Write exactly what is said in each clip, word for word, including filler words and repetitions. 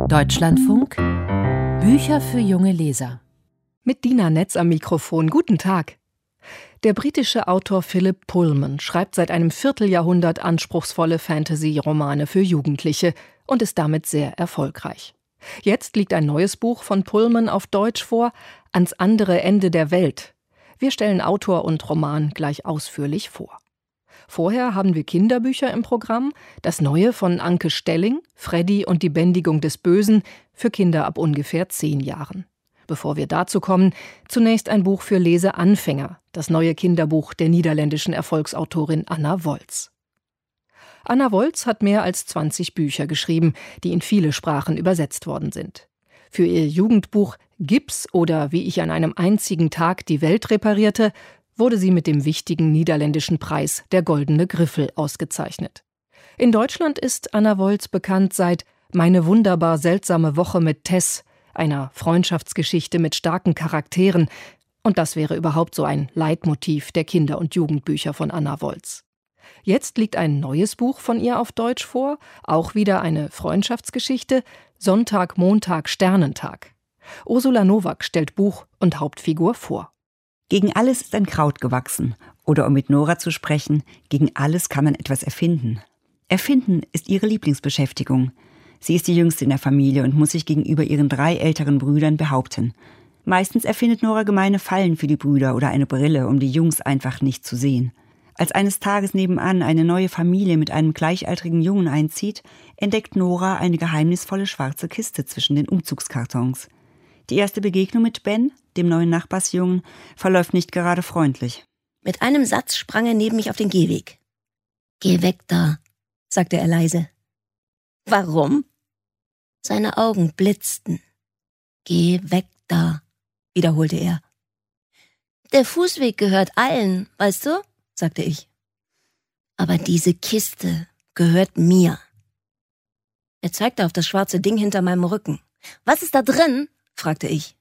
Deutschlandfunk Bücher für junge Leser. Mit Dina Netz am Mikrofon. Guten Tag. Der britische Autor Philip Pullman schreibt seit einem Vierteljahrhundert anspruchsvolle Fantasy-Romane für Jugendliche und ist damit sehr erfolgreich. Jetzt liegt ein neues Buch von Pullman auf Deutsch vor, Ans andere Ende der Welt. Wir stellen Autor und Roman gleich ausführlich vor. Vorher haben wir Kinderbücher im Programm, das neue von Anke Stelling, Freddy und die Bändigung des Bösen, für Kinder ab ungefähr zehn Jahren. Bevor wir dazu kommen, zunächst ein Buch für Leseanfänger, das neue Kinderbuch der niederländischen Erfolgsautorin Anna Wolz. Anna Wolz hat mehr als zwanzig Bücher geschrieben, die in viele Sprachen übersetzt worden sind. Für ihr Jugendbuch Gips oder Wie ich an einem einzigen Tag die Welt reparierte, wurde sie mit dem wichtigen niederländischen Preis der Goldene Griffel ausgezeichnet. In Deutschland ist Anna Wolz bekannt seit Meine wunderbar seltsame Woche mit Tess, einer Freundschaftsgeschichte mit starken Charakteren. Und das wäre überhaupt so ein Leitmotiv der Kinder- und Jugendbücher von Anna Wolz. Jetzt liegt ein neues Buch von ihr auf Deutsch vor, auch wieder eine Freundschaftsgeschichte, Sonntag, Montag, Sternentag. Ursula Nowak stellt Buch und Hauptfigur vor. Gegen alles ist ein Kraut gewachsen. Oder um mit Nora zu sprechen, gegen alles kann man etwas erfinden. Erfinden ist ihre Lieblingsbeschäftigung. Sie ist die Jüngste in der Familie und muss sich gegenüber ihren drei älteren Brüdern behaupten. Meistens erfindet Nora gemeine Fallen für die Brüder oder eine Brille, um die Jungs einfach nicht zu sehen. Als eines Tages nebenan eine neue Familie mit einem gleichaltrigen Jungen einzieht, entdeckt Nora eine geheimnisvolle schwarze Kiste zwischen den Umzugskartons. Die erste Begegnung mit Ben, dem neuen Nachbarsjungen, verläuft nicht gerade freundlich. Mit einem Satz sprang er neben mich auf den Gehweg. »Geh weg da«, sagte er leise. »Warum?« Seine Augen blitzten. »Geh weg da«, wiederholte er. »Der Fußweg gehört allen, weißt du?«, sagte ich. »Aber diese Kiste gehört mir.« Er zeigte auf das schwarze Ding hinter meinem Rücken. »Was ist da drin?«, fragte ich.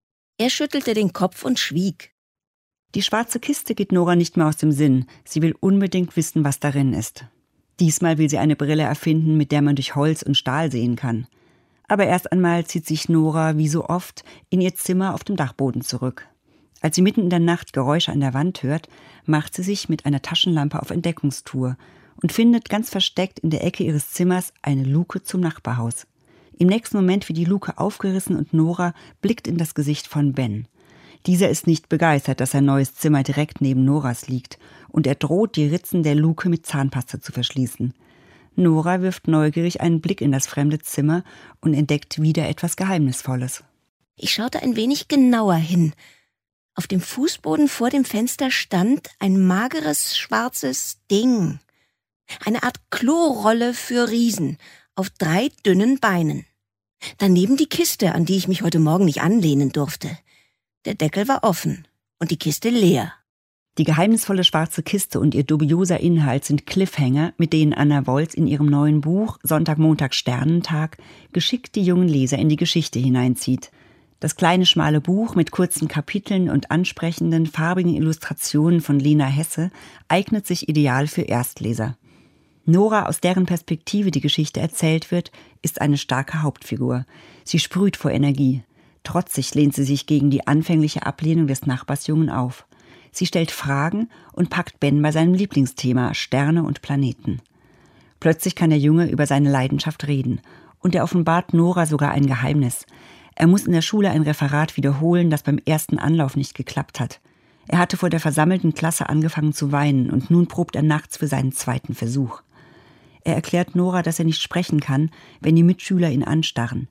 Er schüttelte den Kopf und schwieg. Die schwarze Kiste geht Nora nicht mehr aus dem Sinn. Sie will unbedingt wissen, was darin ist. Diesmal will sie eine Brille erfinden, mit der man durch Holz und Stahl sehen kann. Aber erst einmal zieht sich Nora, wie so oft, in ihr Zimmer auf dem Dachboden zurück. Als sie mitten in der Nacht Geräusche an der Wand hört, macht sie sich mit einer Taschenlampe auf Entdeckungstour und findet ganz versteckt in der Ecke ihres Zimmers eine Luke zum Nachbarhaus. Im nächsten Moment wird die Luke aufgerissen und Nora blickt in das Gesicht von Ben. Dieser ist nicht begeistert, dass sein neues Zimmer direkt neben Noras liegt, und er droht, die Ritzen der Luke mit Zahnpasta zu verschließen. Nora wirft neugierig einen Blick in das fremde Zimmer und entdeckt wieder etwas Geheimnisvolles. Ich schaute ein wenig genauer hin. Auf dem Fußboden vor dem Fenster stand ein mageres, schwarzes Ding. Eine Art Klorolle für Riesen auf drei dünnen Beinen. Daneben die Kiste, an die ich mich heute Morgen nicht anlehnen durfte. Der Deckel war offen und die Kiste leer. Die geheimnisvolle schwarze Kiste und ihr dubioser Inhalt sind Cliffhanger, mit denen Anna Wolz in ihrem neuen Buch Sonntag, Montag, Sternentag geschickt die jungen Leser in die Geschichte hineinzieht. Das kleine, schmale Buch mit kurzen Kapiteln und ansprechenden, farbigen Illustrationen von Lena Hesse eignet sich ideal für Erstleser. Nora, aus deren Perspektive die Geschichte erzählt wird, ist eine starke Hauptfigur. Sie sprüht vor Energie. Trotzig lehnt sie sich gegen die anfängliche Ablehnung des Nachbarsjungen auf. Sie stellt Fragen und packt Ben bei seinem Lieblingsthema Sterne und Planeten. Plötzlich kann der Junge über seine Leidenschaft reden. Und er offenbart Nora sogar ein Geheimnis. Er muss in der Schule ein Referat wiederholen, das beim ersten Anlauf nicht geklappt hat. Er hatte vor der versammelten Klasse angefangen zu weinen und nun probt er nachts für seinen zweiten Versuch. Er erklärt Nora, dass er nicht sprechen kann, wenn die Mitschüler ihn anstarren.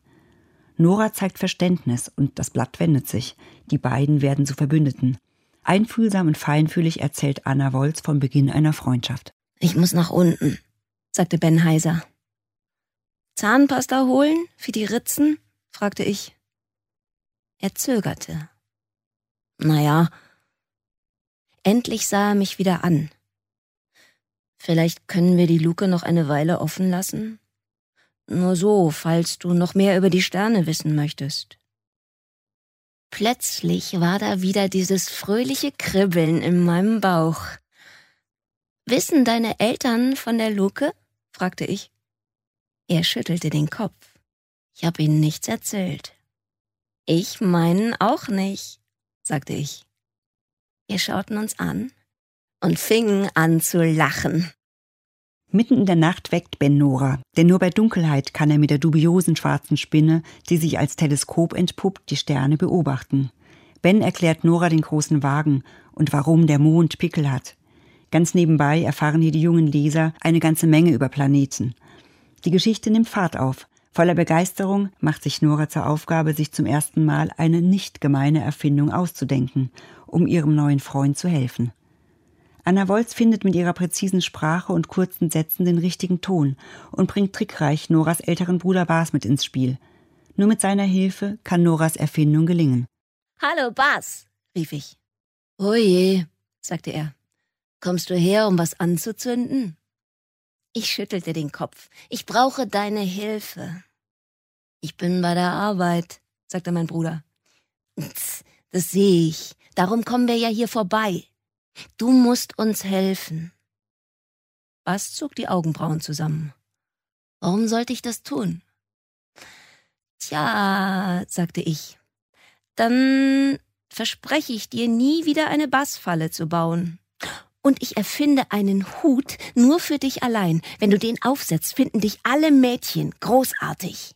Nora zeigt Verständnis und das Blatt wendet sich. Die beiden werden zu Verbündeten. Einfühlsam und feinfühlig erzählt Anna Wolz vom Beginn einer Freundschaft. »Ich muss nach unten«, sagte Ben heiser. »Zahnpasta holen für die Ritzen?«, fragte ich. Er zögerte. »Naja.« Endlich sah er mich wieder an. »Vielleicht können wir die Luke noch eine Weile offen lassen? Nur so, falls du noch mehr über die Sterne wissen möchtest.« Plötzlich war da wieder dieses fröhliche Kribbeln in meinem Bauch. »Wissen deine Eltern von der Luke?«, fragte ich. Er schüttelte den Kopf. Ich habe Ihnen nichts erzählt. Ich meinen auch nicht, sagte ich. Wir schauten uns an und fingen an zu lachen. Mitten in der Nacht weckt Ben Nora, denn nur bei Dunkelheit kann er mit der dubiosen schwarzen Spinne, die sich als Teleskop entpuppt, die Sterne beobachten. Ben erklärt Nora den großen Wagen und warum der Mond Pickel hat. Ganz nebenbei erfahren hier die jungen Leser eine ganze Menge über Planeten. Die Geschichte nimmt Fahrt auf. Voller Begeisterung macht sich Nora zur Aufgabe, sich zum ersten Mal eine nicht gemeine Erfindung auszudenken, um ihrem neuen Freund zu helfen. Anna Wolz findet mit ihrer präzisen Sprache und kurzen Sätzen den richtigen Ton und bringt trickreich Noras älteren Bruder Bas mit ins Spiel. Nur mit seiner Hilfe kann Noras Erfindung gelingen. »Hallo, Bas«, rief ich. »Oh je«, sagte er. »Kommst du her, um was anzuzünden?« Ich schüttelte den Kopf. »Ich brauche deine Hilfe.« »Ich bin bei der Arbeit«, sagte mein Bruder. »Das sehe ich. Darum kommen wir ja hier vorbei. Du musst uns helfen.« Bas zog die Augenbrauen zusammen. »Warum sollte ich das tun?« »Tja«, sagte ich, »dann verspreche ich dir, nie wieder eine Bassfalle zu bauen. Und ich erfinde einen Hut nur für dich allein. Wenn du den aufsetzt, finden dich alle Mädchen großartig.«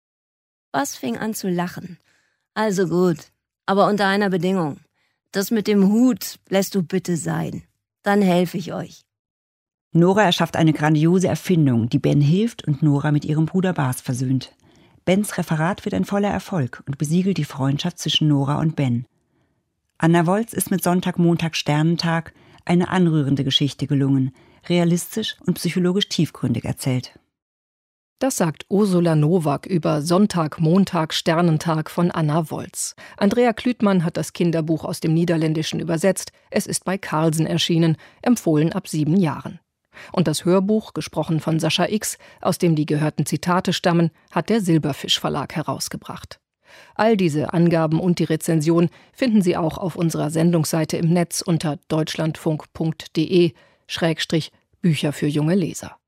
Bas fing an zu lachen. »Also gut, aber unter einer Bedingung. Das mit dem Hut lässt du bitte sein. Dann helfe ich euch.« Nora erschafft eine grandiose Erfindung, die Ben hilft und Nora mit ihrem Bruder Bas versöhnt. Bens Referat wird ein voller Erfolg und besiegelt die Freundschaft zwischen Nora und Ben. Anna Wolz ist mit Sonntag, Montag, Sternentag eine anrührende Geschichte gelungen, realistisch und psychologisch tiefgründig erzählt. Das sagt Ursula Nowak über Sonntag, Montag, Sternentag von Anna Wolz. Andrea Klütmann hat das Kinderbuch aus dem Niederländischen übersetzt. Es ist bei Carlsen erschienen, empfohlen ab sieben Jahren. Und das Hörbuch, gesprochen von Sascha X., aus dem die gehörten Zitate stammen, hat der Silberfisch Verlag herausgebracht. All diese Angaben und die Rezension finden Sie auch auf unserer Sendungsseite im Netz unter deutschlandfunk punkt de Schrägstrich Bücher für junge Leser.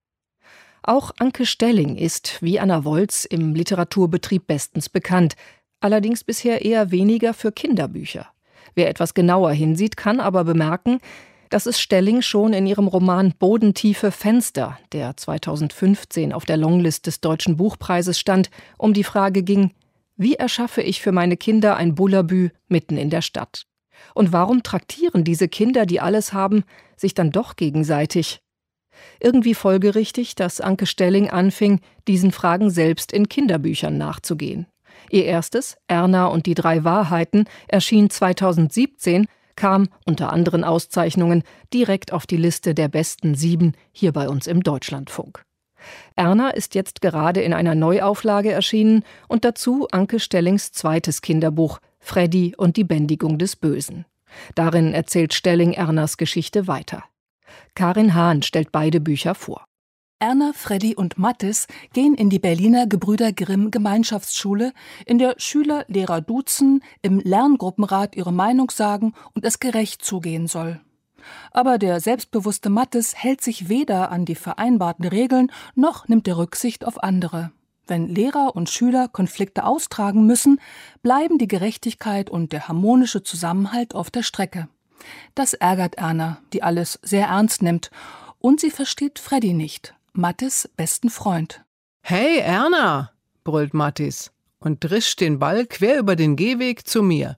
Auch Anke Stelling ist, wie Anna Wolz, im Literaturbetrieb bestens bekannt, allerdings bisher eher weniger für Kinderbücher. Wer etwas genauer hinsieht, kann aber bemerken, dass es Stelling schon in ihrem Roman Bodentiefe Fenster, der zweitausendfünfzehn auf der Longlist des Deutschen Buchpreises stand, um die Frage ging: Wie erschaffe ich für meine Kinder ein Bullabü mitten in der Stadt? Und warum traktieren diese Kinder, die alles haben, sich dann doch gegenseitig? Irgendwie folgerichtig, dass Anke Stelling anfing, diesen Fragen selbst in Kinderbüchern nachzugehen. Ihr erstes, Erna und die drei Wahrheiten, erschien zweitausendsiebzehn, kam, unter anderen Auszeichnungen, direkt auf die Liste der besten sieben hier bei uns im Deutschlandfunk. Erna ist jetzt gerade in einer Neuauflage erschienen und dazu Anke Stellings zweites Kinderbuch Freddy und die Bändigung des Bösen. Darin erzählt Stelling Ernas Geschichte weiter. Karin Hahn stellt beide Bücher vor. Erna, Freddy und Mattis gehen in die Berliner Gebrüder Grimm Gemeinschaftsschule, in der Schüler Lehrer duzen, im Lerngruppenrat ihre Meinung sagen und es gerecht zugehen soll. Aber der selbstbewusste Mattis hält sich weder an die vereinbarten Regeln, noch nimmt er Rücksicht auf andere. Wenn Lehrer und Schüler Konflikte austragen müssen, bleiben die Gerechtigkeit und der harmonische Zusammenhalt auf der Strecke. Das ärgert Erna, die alles sehr ernst nimmt. Und sie versteht Freddy nicht, Mattis' besten Freund. »Hey, Erna«, brüllt Mattis und drischt den Ball quer über den Gehweg zu mir.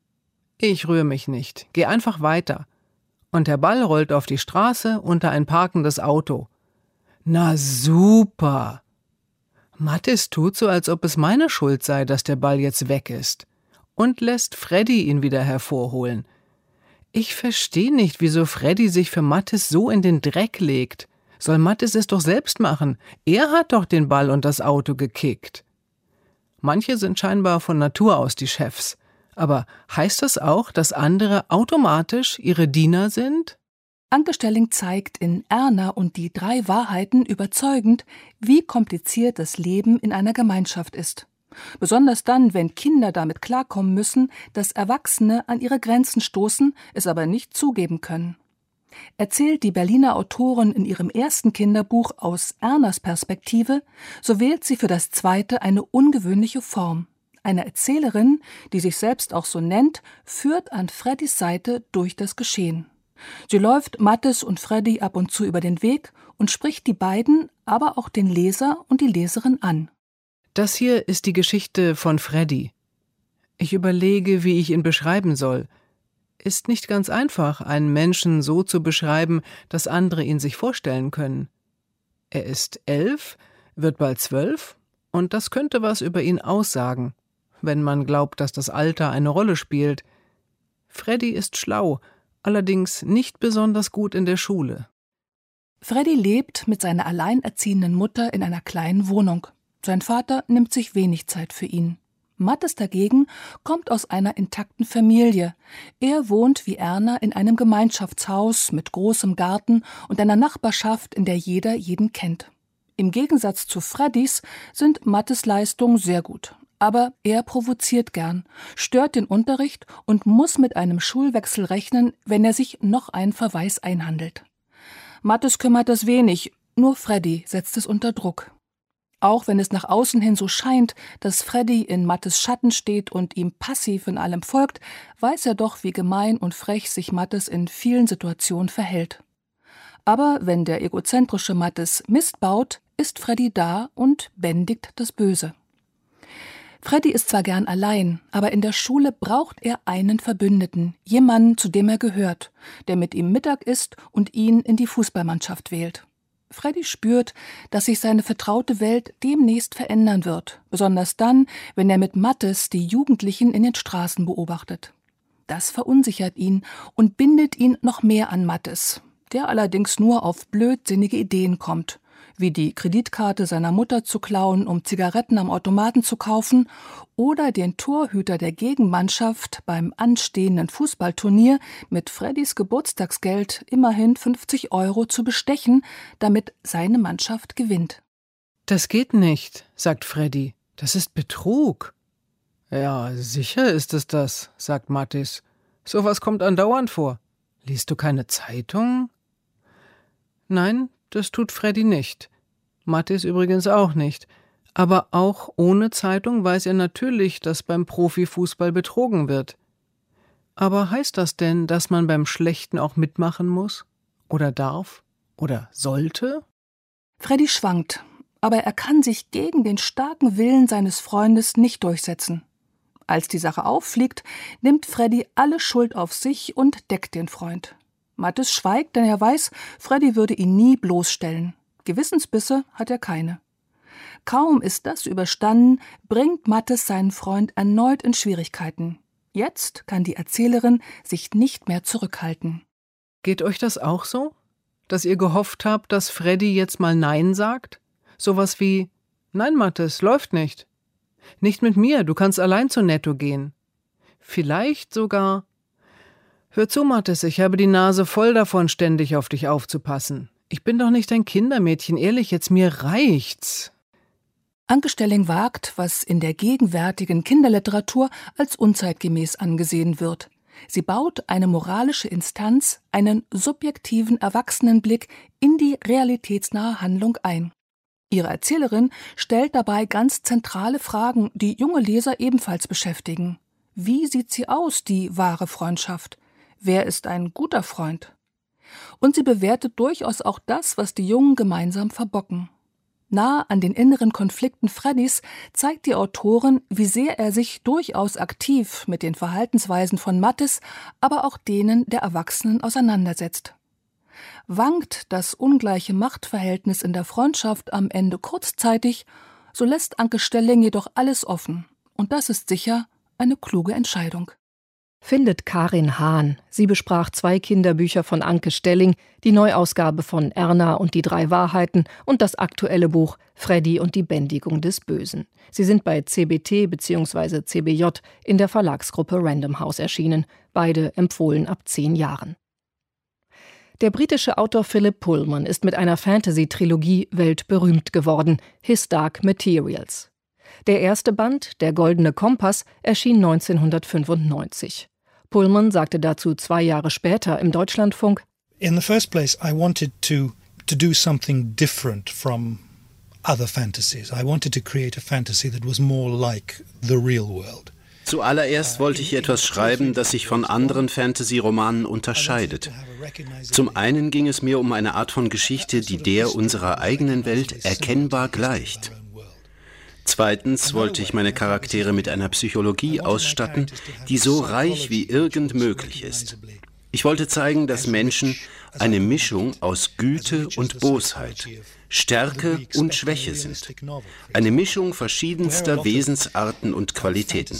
Ich rühre mich nicht, geh einfach weiter. Und der Ball rollt auf die Straße unter ein parkendes Auto. Na super! Mattis tut so, als ob es meine Schuld sei, dass der Ball jetzt weg ist. Und lässt Freddy ihn wieder hervorholen. Ich verstehe nicht, wieso Freddy sich für Mattis so in den Dreck legt. Soll Mattis es doch selbst machen. Er hat doch den Ball und das Auto gekickt. Manche sind scheinbar von Natur aus die Chefs. Aber heißt das auch, dass andere automatisch ihre Diener sind? Anke Stelling zeigt in Erna und die drei Wahrheiten überzeugend, wie kompliziert das Leben in einer Gemeinschaft ist. Besonders dann, wenn Kinder damit klarkommen müssen, dass Erwachsene an ihre Grenzen stoßen, es aber nicht zugeben können. Erzählt die Berliner Autorin in ihrem ersten Kinderbuch aus Ernas Perspektive, so wählt sie für das zweite eine ungewöhnliche Form. Eine Erzählerin, die sich selbst auch so nennt, führt an Freddys Seite durch das Geschehen. Sie läuft Mathis und Freddy ab und zu über den Weg und spricht die beiden, aber auch den Leser und die Leserin an. Das hier ist die Geschichte von Freddy. Ich überlege, wie ich ihn beschreiben soll. Ist nicht ganz einfach, einen Menschen so zu beschreiben, dass andere ihn sich vorstellen können. Er ist elf, wird bald zwölf, und das könnte was über ihn aussagen, wenn man glaubt, dass das Alter eine Rolle spielt. Freddy ist schlau, allerdings nicht besonders gut in der Schule. Freddy lebt mit seiner alleinerziehenden Mutter in einer kleinen Wohnung. Sein Vater nimmt sich wenig Zeit für ihn. Mathis dagegen kommt aus einer intakten Familie. Er wohnt wie Erna in einem Gemeinschaftshaus mit großem Garten und einer Nachbarschaft, in der jeder jeden kennt. Im Gegensatz zu Freddys sind Mathis Leistungen sehr gut. Aber er provoziert gern, stört den Unterricht und muss mit einem Schulwechsel rechnen, wenn er sich noch einen Verweis einhandelt. Mathis kümmert es wenig, nur Freddy setzt es unter Druck. Auch wenn es nach außen hin so scheint, dass Freddy in Mathis Schatten steht und ihm passiv in allem folgt, weiß er doch, wie gemein und frech sich Mathis in vielen Situationen verhält. Aber wenn der egozentrische Mathis Mist baut, ist Freddy da und bändigt das Böse. Freddy ist zwar gern allein, aber in der Schule braucht er einen Verbündeten, jemanden, zu dem er gehört, der mit ihm Mittag isst und ihn in die Fußballmannschaft wählt. Freddy spürt, dass sich seine vertraute Welt demnächst verändern wird, besonders dann, wenn er mit Mathis die Jugendlichen in den Straßen beobachtet. Das verunsichert ihn und bindet ihn noch mehr an Mathis, der allerdings nur auf blödsinnige Ideen kommt, wie die Kreditkarte seiner Mutter zu klauen, um Zigaretten am Automaten zu kaufen, oder den Torhüter der Gegenmannschaft beim anstehenden Fußballturnier mit Freddys Geburtstagsgeld immerhin fünfzig Euro zu bestechen, damit seine Mannschaft gewinnt. »Das geht nicht«, sagt Freddy. »Das ist Betrug.« »Ja, sicher ist es das«, sagt Mathis. »Sowas kommt andauernd vor. Liest du keine Zeitung?« Nein, das tut Freddy nicht. Mathis übrigens auch nicht. Aber auch ohne Zeitung weiß er natürlich, dass beim Profifußball betrogen wird. Aber heißt das denn, dass man beim Schlechten auch mitmachen muss? Oder darf? Oder sollte? Freddy schwankt, aber er kann sich gegen den starken Willen seines Freundes nicht durchsetzen. Als die Sache auffliegt, nimmt Freddy alle Schuld auf sich und deckt den Freund. Mathis schweigt, denn er weiß, Freddy würde ihn nie bloßstellen. Gewissensbisse hat er keine. Kaum ist das überstanden, bringt Mathis seinen Freund erneut in Schwierigkeiten. Jetzt kann die Erzählerin sich nicht mehr zurückhalten. Geht euch das auch so? Dass ihr gehofft habt, dass Freddy jetzt mal Nein sagt? Sowas wie, nein, Mathis, läuft nicht. Nicht mit mir, du kannst allein zu Netto gehen. Vielleicht sogar, hör zu, Mathis, ich habe die Nase voll davon, ständig auf dich aufzupassen. Ich bin doch nicht dein Kindermädchen, ehrlich, jetzt mir reicht's. Anke Stelling wagt, was in der gegenwärtigen Kinderliteratur als unzeitgemäß angesehen wird. Sie baut eine moralische Instanz, einen subjektiven Erwachsenenblick in die realitätsnahe Handlung ein. Ihre Erzählerin stellt dabei ganz zentrale Fragen, die junge Leser ebenfalls beschäftigen. Wie sieht sie aus, die wahre Freundschaft? Wer ist ein guter Freund? Und sie bewertet durchaus auch das, was die Jungen gemeinsam verbocken. Nah an den inneren Konflikten Freddys zeigt die Autorin, wie sehr er sich durchaus aktiv mit den Verhaltensweisen von Mathis, aber auch denen der Erwachsenen auseinandersetzt. Wankt das ungleiche Machtverhältnis in der Freundschaft am Ende kurzzeitig, so lässt Anke Stelling jedoch alles offen. Und das ist sicher eine kluge Entscheidung. Findet Karin Hahn. Sie besprach zwei Kinderbücher von Anke Stelling, die Neuausgabe von Erna und die drei Wahrheiten und das aktuelle Buch Freddy und die Bändigung des Bösen. Sie sind bei C B T bzw. C B J in der Verlagsgruppe Random House erschienen, beide empfohlen ab zehn Jahren. Der britische Autor Philip Pullman ist mit einer Fantasy-Trilogie weltberühmt geworden, His Dark Materials. Der erste Band, Der Goldene Kompass, erschien neunzehnhundertfünfundneunzig. Pullman sagte dazu zwei Jahre später im Deutschlandfunk: In the first place, I wanted to to do something different from other fantasies. I wanted to create a fantasy that was more like the real world. Zuallererst wollte ich etwas schreiben, das sich von anderen Fantasy-Romanen unterscheidet. Zum einen ging es mir um eine Art von Geschichte, die der unserer eigenen Welt erkennbar gleicht. Zweitens wollte ich meine Charaktere mit einer Psychologie ausstatten, die so reich wie irgend möglich ist. Ich wollte zeigen, dass Menschen eine Mischung aus Güte und Bosheit, Stärke und Schwäche sind. Eine Mischung verschiedenster Wesensarten und Qualitäten.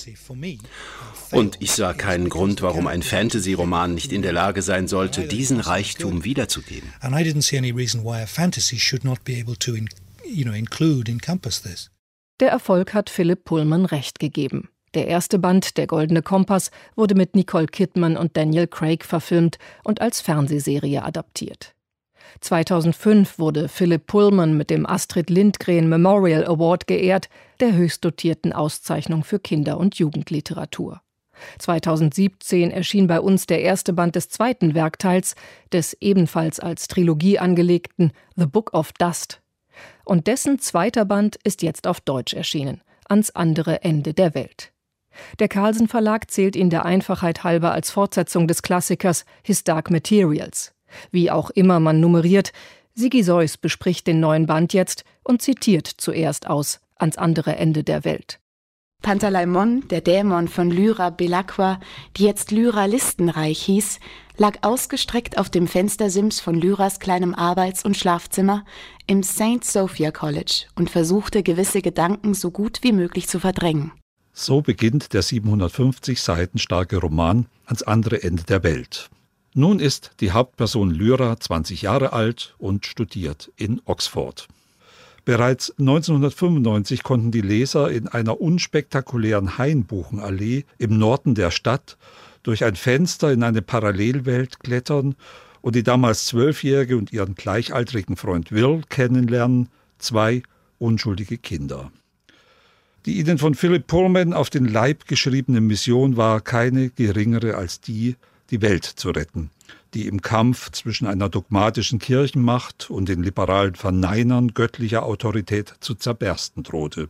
Und ich sah keinen Grund, warum ein Fantasy-Roman nicht in der Lage sein sollte, diesen Reichtum wiederzugeben. And I didn't see any reason why a fantasy should not be able to, you know, include, encompass this. Der Erfolg hat Philip Pullman recht gegeben. Der erste Band, Der Goldene Kompass, wurde mit Nicole Kidman und Daniel Craig verfilmt und als Fernsehserie adaptiert. zweitausendfünf wurde Philip Pullman mit dem Astrid Lindgren Memorial Award geehrt, der höchst dotierten Auszeichnung für Kinder- und Jugendliteratur. zweitausendsiebzehn erschien bei uns der erste Band des zweiten Werkteils, des ebenfalls als Trilogie angelegten The Book of Dust. Und dessen zweiter Band ist jetzt auf Deutsch erschienen, Ans andere Ende der Welt. Der Carlsen Verlag zählt ihn der Einfachheit halber als Fortsetzung des Klassikers His Dark Materials. Wie auch immer man nummeriert, Sigi Seuss bespricht den neuen Band jetzt und zitiert zuerst aus Ans andere Ende der Welt. Pantalaimon, der Dämon von Lyra Belacqua, die jetzt Lyra Listenreich hieß, lag ausgestreckt auf dem Fenstersims von Lyras kleinem Arbeits- und Schlafzimmer im Saint Sophia College und versuchte, gewisse Gedanken so gut wie möglich zu verdrängen. So beginnt der siebenhundertfünfzig Seiten starke Roman Ans andere Ende der Welt. Nun ist die Hauptperson Lyra zwanzig Jahre alt und studiert in Oxford. Bereits neunzehnhundertfünfundneunzig konnten die Leser in einer unspektakulären Hainbuchenallee im Norden der Stadt durch ein Fenster in eine Parallelwelt klettern und die damals Zwölfjährige und ihren gleichaltrigen Freund Will kennenlernen, zwei unschuldige Kinder. Die ihnen von Philip Pullman auf den Leib geschriebene Mission war keine geringere als die, die Welt zu retten, die im Kampf zwischen einer dogmatischen Kirchenmacht und den liberalen Verneinern göttlicher Autorität zu zerbersten drohte.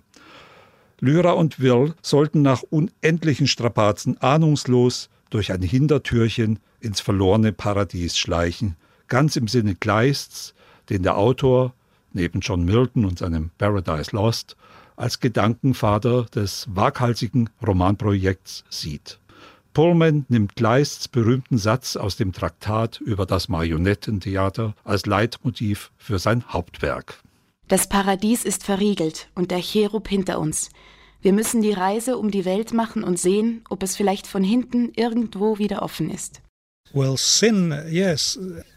Lyra und Will sollten nach unendlichen Strapazen ahnungslos durch ein Hintertürchen ins verlorene Paradies schleichen, ganz im Sinne Kleists, den der Autor, neben John Milton und seinem Paradise Lost, als Gedankenvater des waghalsigen Romanprojekts sieht. Pullman nimmt Kleists berühmten Satz aus dem Traktat über das Marionettentheater als Leitmotiv für sein Hauptwerk. Das Paradies ist verriegelt und der Cherub hinter uns. Wir müssen die Reise um die Welt machen und sehen, ob es vielleicht von hinten irgendwo wieder offen ist. Well, sin, yes,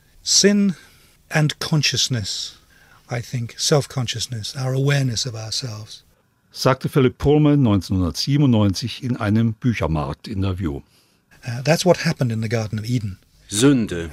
sin and consciousness, I think, self-consciousness, our awareness of ourselves. Sagte Philip Pullman neunzehnhundertsiebenundneunzig in einem Büchermarkt-Interview. Uh, that's what happened in the Garden of Eden. Sünde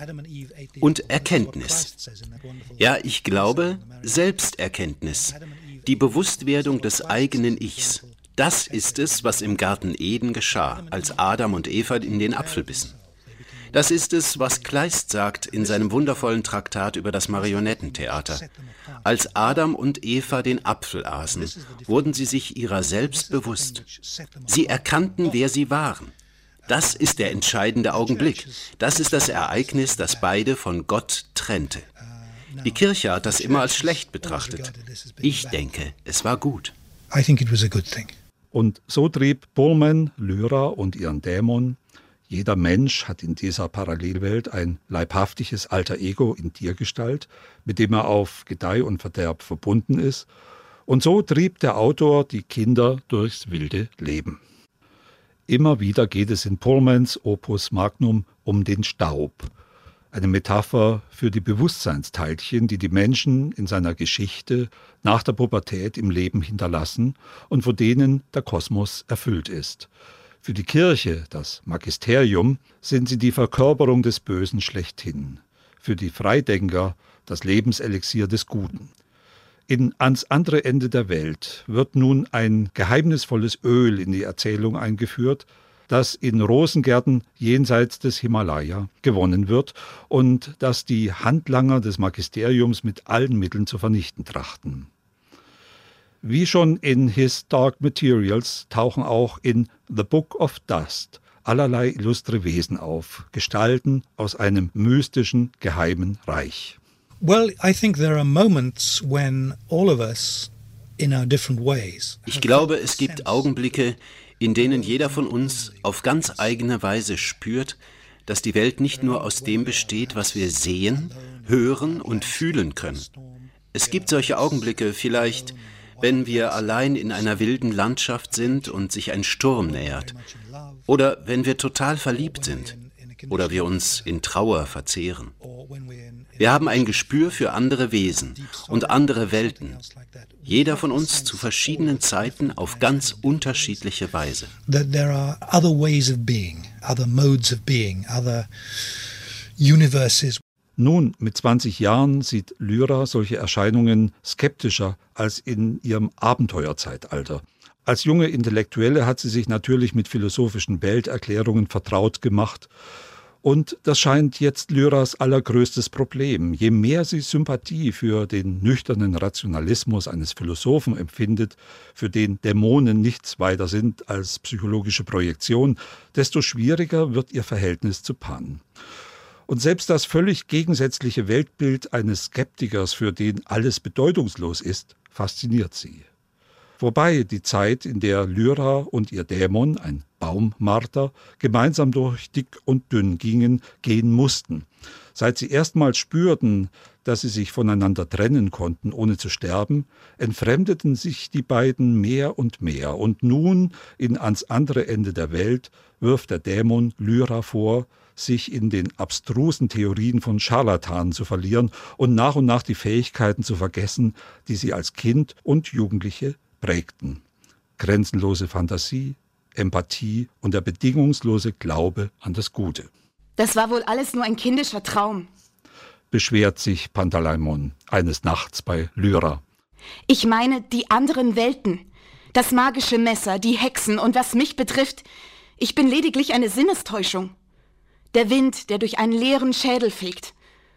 und Erkenntnis. Ja, ich glaube, Selbsterkenntnis, die Bewusstwerdung des eigenen Ichs. Das ist es, was im Garten Eden geschah, als Adam und Eva in den Apfel bissen. Das ist es, was Kleist sagt in seinem wundervollen Traktat über das Marionettentheater. Als Adam und Eva den Apfel aßen, wurden sie sich ihrer selbst bewusst. Sie erkannten, wer sie waren. Das ist der entscheidende Augenblick. Das ist das Ereignis, das beide von Gott trennte. Die Kirche hat das immer als schlecht betrachtet. Ich denke, es war gut. I think it was a good thing. Und so trieb Pullman Lyra und ihren Dämon. Jeder Mensch hat in dieser Parallelwelt ein leibhaftiges Alter Ego in Tiergestalt, mit dem er auf Gedeih und Verderb verbunden ist. Und so trieb der Autor die Kinder durchs wilde Leben. Immer wieder geht es in Pullmans Opus Magnum um den Staub, eine Metapher für die Bewusstseinsteilchen, die die Menschen in seiner Geschichte nach der Pubertät im Leben hinterlassen und von denen der Kosmos erfüllt ist. Für die Kirche, das Magisterium, sind sie die Verkörperung des Bösen schlechthin. Für die Freidenker das Lebenselixier des Guten. In Ans andere Ende der Welt wird nun ein geheimnisvolles Öl in die Erzählung eingeführt, das in Rosengärten jenseits des Himalaya gewonnen wird und das die Handlanger des Magisteriums mit allen Mitteln zu vernichten trachten. Wie schon in His Dark Materials tauchen auch in The Book of Dust allerlei illustre Wesen auf, Gestalten aus einem mystischen, geheimen Reich. Well, I think there are moments when all of us in our different ways. Ich glaube, es gibt Augenblicke, in denen jeder von uns auf ganz eigene Weise spürt, dass die Welt nicht nur aus dem besteht, was wir sehen, hören und fühlen können. Es gibt solche Augenblicke vielleicht, wenn wir allein in einer wilden Landschaft sind und sich ein Sturm nähert. Oder wenn wir total verliebt sind. Oder wir uns in Trauer verzehren. Wir haben ein Gespür für andere Wesen und andere Welten. Jeder von uns zu verschiedenen Zeiten auf ganz unterschiedliche Weise. There are other ways of being, other modes of being, other universes. Nun, mit zwanzig Jahren sieht Lyra solche Erscheinungen skeptischer als in ihrem Abenteuerzeitalter. Als junge Intellektuelle hat sie sich natürlich mit philosophischen Welterklärungen vertraut gemacht. Und das scheint jetzt Lyras allergrößtes Problem. Je mehr sie Sympathie für den nüchternen Rationalismus eines Philosophen empfindet, für den Dämonen nichts weiter sind als psychologische Projektion, desto schwieriger wird ihr Verhältnis zu Pan. Und selbst das völlig gegensätzliche Weltbild eines Skeptikers, für den alles bedeutungslos ist, fasziniert sie. Wobei die Zeit, in der Lyra und ihr Dämon, ein Baummarter, gemeinsam durch dick und dünn gingen, gehen mussten. Seit sie erstmals spürten, dass sie sich voneinander trennen konnten, ohne zu sterben, entfremdeten sich die beiden mehr und mehr. Und nun, in ans andere Ende der Welt, wirft der Dämon Lyra vor, sich in den abstrusen Theorien von Scharlatanen zu verlieren und nach und nach die Fähigkeiten zu vergessen, die sie als Kind und Jugendliche prägten. Grenzenlose Fantasie, Empathie und der bedingungslose Glaube an das Gute. Das war wohl alles nur ein kindischer Traum, beschwert sich Pantalaimon eines Nachts bei Lyra. Ich meine die anderen Welten, das magische Messer, die Hexen und was mich betrifft, ich bin lediglich eine Sinnestäuschung. Der Wind, der durch einen leeren Schädel fegt.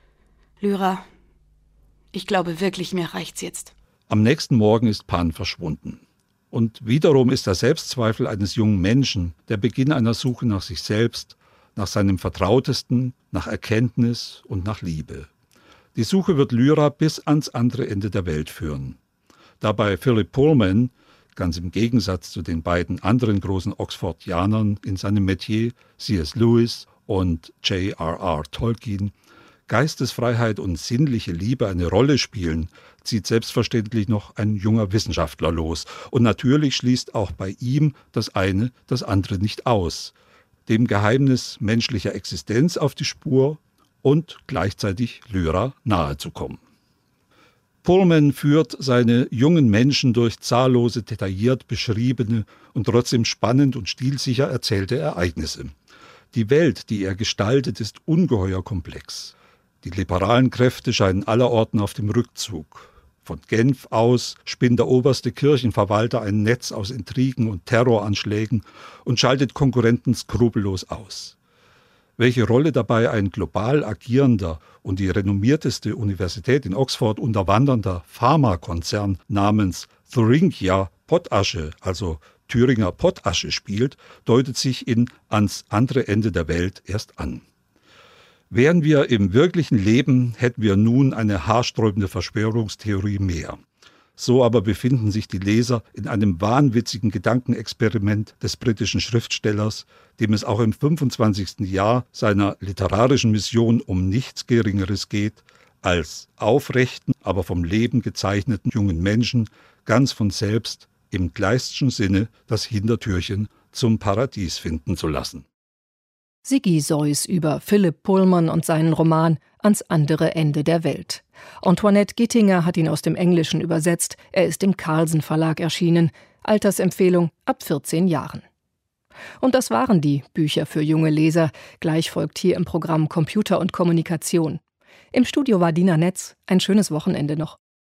Lyra, ich glaube wirklich, mir reicht's jetzt. Am nächsten Morgen ist Pan verschwunden. Und wiederum ist der Selbstzweifel eines jungen Menschen der Beginn einer Suche nach sich selbst, nach seinem Vertrautesten, nach Erkenntnis und nach Liebe. Die Suche wird Lyra bis ans andere Ende der Welt führen. Dabei Philip Pullman, ganz im Gegensatz zu den beiden anderen großen Oxfordianern in seinem Metier, C S Lewis und J R R Tolkien, Geistesfreiheit und sinnliche Liebe eine Rolle spielen, zieht selbstverständlich noch ein junger Wissenschaftler los. Und natürlich schließt auch bei ihm das eine das andere nicht aus. Dem Geheimnis menschlicher Existenz auf die Spur und gleichzeitig Lyra nahezukommen. Pullman führt seine jungen Menschen durch zahllose, detailliert beschriebene und trotzdem spannend und stilsicher erzählte Ereignisse. Die Welt, die er gestaltet, ist ungeheuer komplex. Die liberalen Kräfte scheinen allerorten auf dem Rückzug. Von Genf aus spinnt der oberste Kirchenverwalter ein Netz aus Intrigen und Terroranschlägen und schaltet Konkurrenten skrupellos aus. Welche Rolle dabei ein global agierender und die renommierteste Universität in Oxford unterwandernder Pharmakonzern namens Thuringia Potasche, also Thüringer Potasche, spielt, deutet sich in ans andere Ende der Welt erst an. Wären wir im wirklichen Leben, hätten wir nun eine haarsträubende Verschwörungstheorie mehr. So aber befinden sich die Leser in einem wahnwitzigen Gedankenexperiment des britischen Schriftstellers, dem es auch im fünfundzwanzigsten Jahr seiner literarischen Mission um nichts Geringeres geht, als aufrechten, aber vom Leben gezeichneten jungen Menschen ganz von selbst im Kleistschen Sinne das Hintertürchen zum Paradies finden zu lassen. Siggi Seuss über Philip Pullman und seinen Roman Ans andere Ende der Welt. Antoinette Gittinger hat ihn aus dem Englischen übersetzt. Er ist im Carlsen Verlag erschienen. Altersempfehlung ab vierzehn Jahren. Und das waren die Bücher für junge Leser. Gleich folgt hier im Programm Computer und Kommunikation. Im Studio war Dina Netz. Ein schönes Wochenende noch.